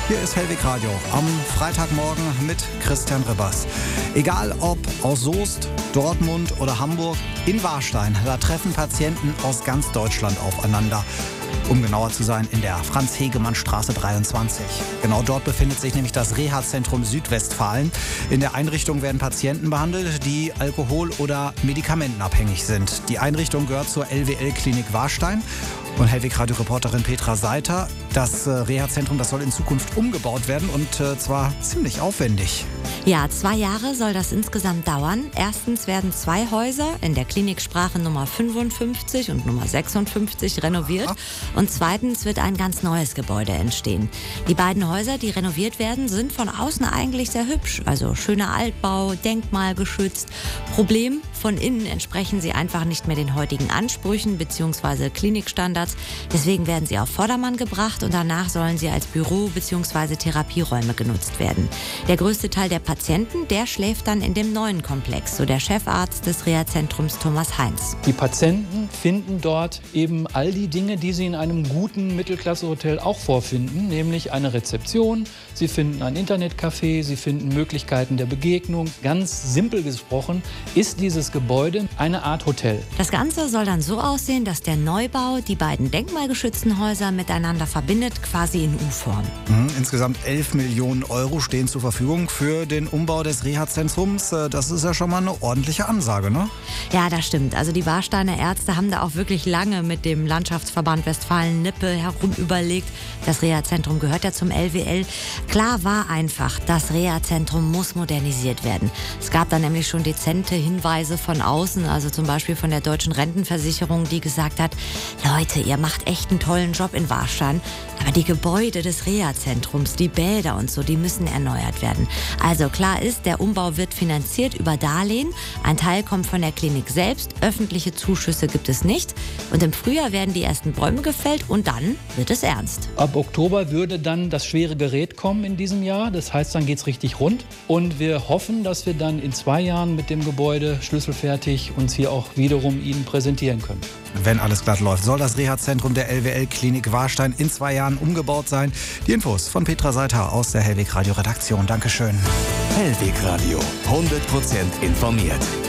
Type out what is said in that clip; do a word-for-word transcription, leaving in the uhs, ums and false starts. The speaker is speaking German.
Hier ist Hellweg Radio am Freitagmorgen mit Christian Ribbers. Egal ob aus Soest, Dortmund oder Hamburg, in Warstein, da treffen Patienten aus ganz Deutschland aufeinander. Um genauer zu sein, in der Franz-Hegemann-Straße dreiundzwanzig. Genau dort befindet sich nämlich das Reha-Zentrum Südwestfalen. In der Einrichtung werden Patienten behandelt, die alkohol- oder medikamentenabhängig sind. Die Einrichtung gehört zur L W L-Klinik Warstein. Und Hellweg-Radio-Reporterin Petra Seiter, das äh, Reha-Zentrum, das soll in Zukunft umgebaut werden und äh, zwar ziemlich aufwendig. Ja, zwei Jahre soll das insgesamt dauern. Erstens werden zwei Häuser in der Kliniksprache Nummer fünfundfünfzig und Nummer sechsundfünfzig renoviert. Aha. Und zweitens wird ein ganz neues Gebäude entstehen. Die beiden Häuser, die renoviert werden, sind von außen eigentlich sehr hübsch. Also schöner Altbau, denkmalgeschützt. Problem, von innen entsprechen sie einfach nicht mehr den heutigen Ansprüchen bzw. Klinikstandards. Deswegen werden sie auf Vordermann gebracht und danach sollen sie als Büro bzw. Therapieräume genutzt werden. Der größte Teil der Patienten, der schläft dann in dem neuen Komplex, so der Chefarzt des Reha-Zentrums Thomas Heinz. Die Patienten finden dort eben all die Dinge, die sie in einem guten Mittelklasse-Hotel auch vorfinden, nämlich eine Rezeption, sie finden ein Internetcafé, sie finden Möglichkeiten der Begegnung. Ganz simpel gesprochen ist dieses Gebäude eine Art Hotel. Das Ganze soll dann so aussehen, dass der Neubau die beiden denkmalgeschützten Häuser miteinander verbindet, quasi in U-Form. Mhm, insgesamt elf Millionen Euro stehen zur Verfügung für den Umbau des Reha-Zentrums. Das ist ja schon mal eine ordentliche Ansage, ne? Ja, das stimmt. Also die Warsteiner Ärzte haben da auch wirklich lange mit dem Landschaftsverband Westfalen-Lippe herum überlegt. Das Reha-Zentrum gehört ja zum L W L. Klar war einfach, das Reha-Zentrum muss modernisiert werden. Es gab da nämlich schon dezente Hinweise von außen, also zum Beispiel von der Deutschen Rentenversicherung, die gesagt hat, Leute, ihr macht echt einen tollen Job in Warstein, aber die Gebäude des Reha-Zentrums, die Bäder und so, die müssen erneuert werden. Also klar ist, der Umbau wird finanziert über Darlehen. Ein Teil kommt von der Klinik selbst, öffentliche Zuschüsse gibt es nicht. Und im Frühjahr werden die ersten Bäume gefällt und dann wird es ernst. Ab Oktober würde dann das schwere Gerät kommen in diesem Jahr. Das heißt, dann geht es richtig rund. Und wir hoffen, dass wir dann in zwei Jahren mit dem Gebäude schlüsselfertig uns hier auch wiederum Ihnen präsentieren können. Wenn alles glatt läuft, soll das Reha-Zentrum der L W L-Klinik Warstein in zwei Jahren umgebaut sein. Die Infos von Petra Seiter aus der Hellweg-Radio-Redaktion. Dankeschön. Hellweg Radio, hundert Prozent informiert.